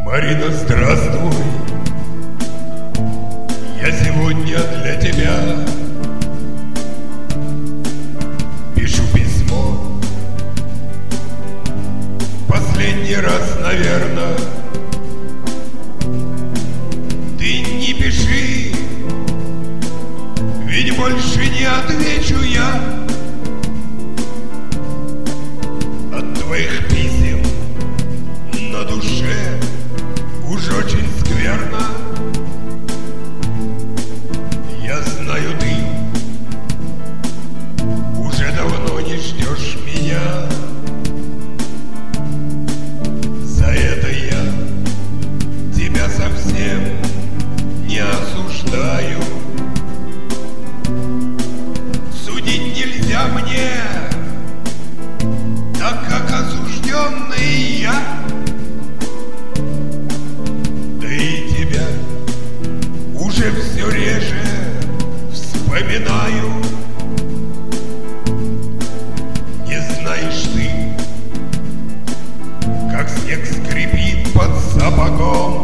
Марина, здравствуй. Я сегодня для тебя пишу письмо. Последний раз, наверное. Ты не пиши, ведь больше не отвечу я. От твоих писем на душе уж очень скверно. Я знаю, ты уже давно не ждешь меня. За это я тебя совсем не осуждаю. Судить нельзя мне, так как осужденный я. Да и тебя уже все реже вспоминаю. Не знаешь ты, как снег скрипит под сапогом.